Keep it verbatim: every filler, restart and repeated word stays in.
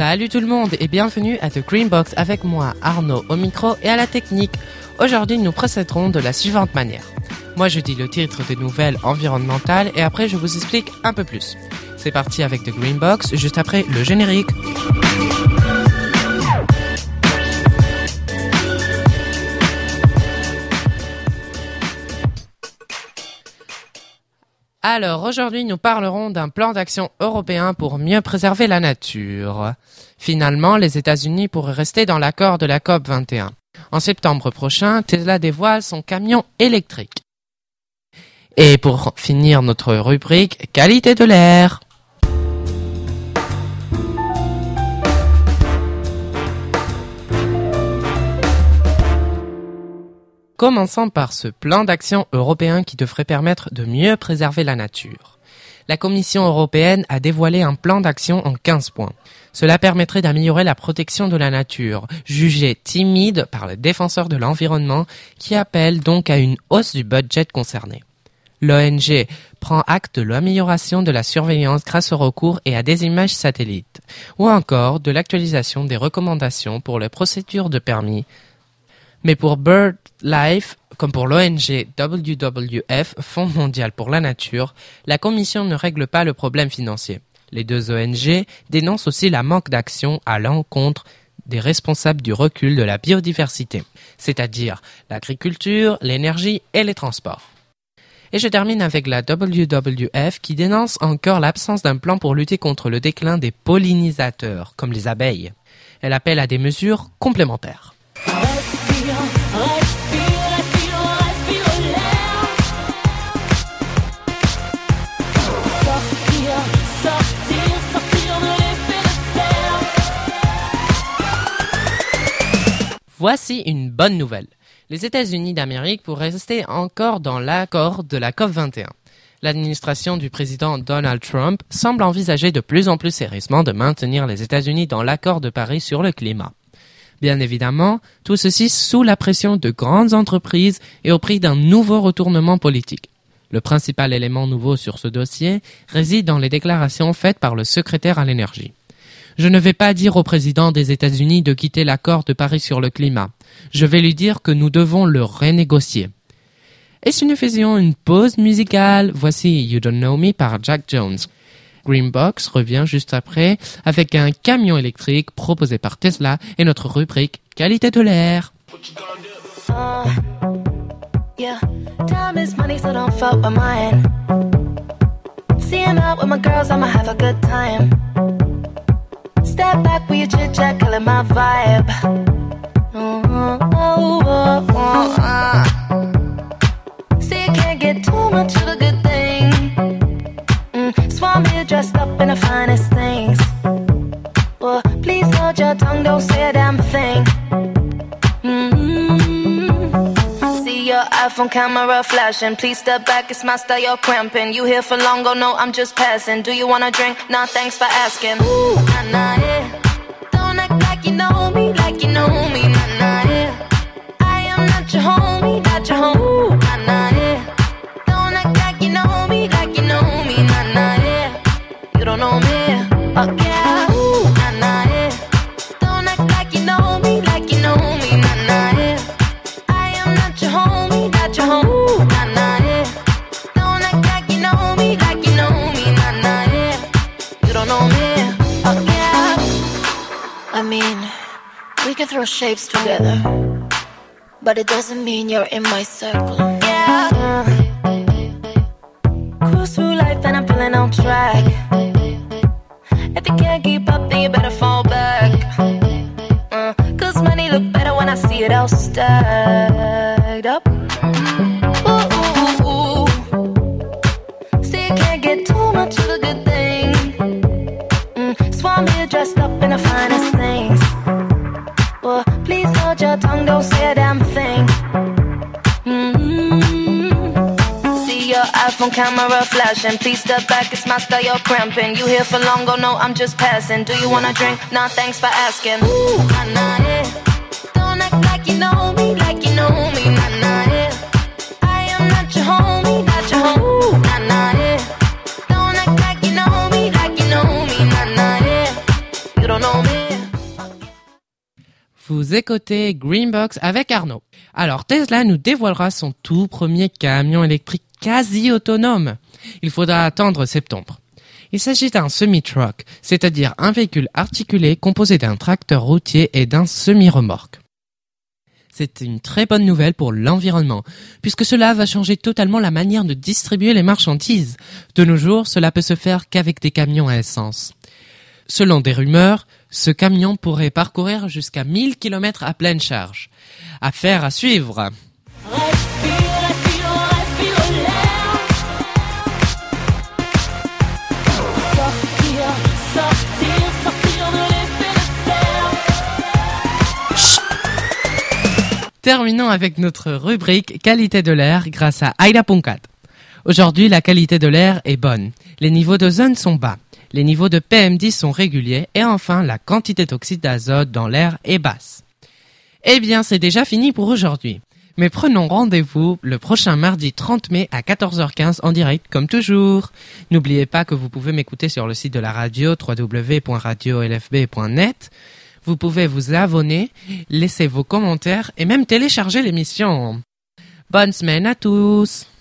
Salut tout le monde et bienvenue à The Green Box avec moi Arnaud au micro et à la technique. Aujourd'hui nous procéderons de la suivante manière. Moi je dis le titre des nouvelles environnementales et après je vous explique un peu plus. C'est parti avec The Green Box juste après le générique. Alors aujourd'hui nous parlerons d'un plan d'action européen pour mieux préserver la nature. Finalement, les États-Unis pourraient rester dans l'accord de la C O P vingt et un. En septembre prochain, Tesla dévoile son camion électrique. Et pour finir notre rubrique qualité de l'air. Commençons par ce plan d'action européen qui devrait permettre de mieux préserver la nature. La Commission européenne a dévoilé un plan d'action en quinze points. Cela permettrait d'améliorer la protection de la nature, jugée timide par les défenseurs de l'environnement qui appellent donc à une hausse du budget concerné. L'O N G prend acte de l'amélioration de la surveillance grâce au recours et à des images satellites, ou encore de l'actualisation des recommandations pour les procédures de permis. Mais pour BirdLife, comme pour l'O N G W W F, Fonds mondial pour la nature, la Commission ne règle pas le problème financier. Les deux O N G dénoncent aussi la manque d'action à l'encontre des responsables du recul de la biodiversité, c'est-à-dire l'agriculture, l'énergie et les transports. Et je termine avec la W W F qui dénonce encore l'absence d'un plan pour lutter contre le déclin des pollinisateurs, comme les abeilles. Elle appelle à des mesures complémentaires. Voici une bonne nouvelle. Les États-Unis d'Amérique pourraient rester encore dans l'accord de la C O P vingt et un. L'administration du président Donald Trump semble envisager de plus en plus sérieusement de maintenir les États-Unis dans l'accord de Paris sur le climat. Bien évidemment, tout ceci sous la pression de grandes entreprises et au prix d'un nouveau retournement politique. Le principal élément nouveau sur ce dossier réside dans les déclarations faites par le secrétaire à l'énergie. Je ne vais pas dire au président des États-Unis de quitter l'accord de Paris sur le climat. Je vais lui dire que nous devons le renégocier. Et si nous faisions une pause musicale, voici You Don't Know Me par Jack Jones. Greenbox revient juste après avec un camion électrique proposé par Tesla et notre rubrique qualité de l'air. Uh, yeah. Time is money, so don't fuck with mine. Seeing out with my girls, I'ma have a good time. Step back with your chit chat, killing my vibe. Oh, oh, oh, oh, uh. See, you can't get too much of a good thing. Mm, so I'm here dressed up in the finest things. Well, please hold your tongue, don't say a damn thing. Mm-hmm. See your iPhone camera flashing. Please step back, it's my style, you're cramping. You here for long, go no, I'm just passing. Do you wanna drink? Nah, thanks for asking. Ooh, nah, nah, yeah. Don't act like you know me, like you know me, nah, nah, yeah. I am not your homie, not your homie, ooh, nah, nah, yeah. Don't act like you know me, like you know me, nah, nah, yeah. You don't know me, oh yeah, ooh, nah, nah, yeah. Don't act like you know me, like you know me, nah, nah, yeah. I am not your homie, not your homie, ooh, nah, nah, yeah. Don't act like you know me, like you know me, nah, nah, yeah. You don't know me, oh yeah. I mean, we can throw shapes together, but it doesn't mean you're in my circle. Yeah. Uh, cruise through life and I'm feeling on track. If you can't keep up, then you better fall back. Uh, Cause money look better when I see it all stacked up. Ooh, ooh, ooh. See, you can't get too much of a good thing. Mm, so I'm here dressed up in the finest things. Well, please hold your tongue, don't say a damn thing. Mm-hmm. See your iPhone camera flashing. Please step back, it's my style, you're cramping. You here for long, go no, I'm just passing. Do you wanna drink? Nah, thanks for asking. Ooh, nah, nah, yeah. Don't act like you know me, like you know me, nah, nah, yeah. I am not your homie, not your homie, ooh, nah, nah, yeah. Don't act like you know me, like you know me, nah, nah, yeah. You don't know me. vous écoutez Greenbox avec Arnaud. Alors Tesla nous dévoilera son tout premier camion électrique quasi autonome. Il faudra attendre septembre. Il s'agit d'un semi-truck, c'est-à-dire un véhicule articulé composé d'un tracteur routier et d'un semi-remorque. C'est une très bonne nouvelle pour l'environnement, puisque cela va changer totalement la manière de distribuer les marchandises. De nos jours, cela peut se faire qu'avec des camions à essence. Selon des rumeurs, ce camion pourrait parcourir jusqu'à mille kilomètres à pleine charge. Affaire à suivre. Terminons avec notre rubrique qualité de l'air grâce à Aida Punkat. Aujourd'hui, la qualité de l'air est bonne. Les niveaux d'ozone sont bas. Les niveaux de P M dix sont réguliers et enfin, la quantité d'oxyde d'azote dans l'air est basse. Eh bien, c'est déjà fini pour aujourd'hui. Mais prenons rendez-vous le prochain mardi trente mai à quatorze heures quinze en direct comme toujours. N'oubliez pas que vous pouvez m'écouter sur le site de la radio w w w point radio l f b point net. Vous pouvez vous abonner, laisser vos commentaires et même télécharger l'émission. Bonne semaine à tous!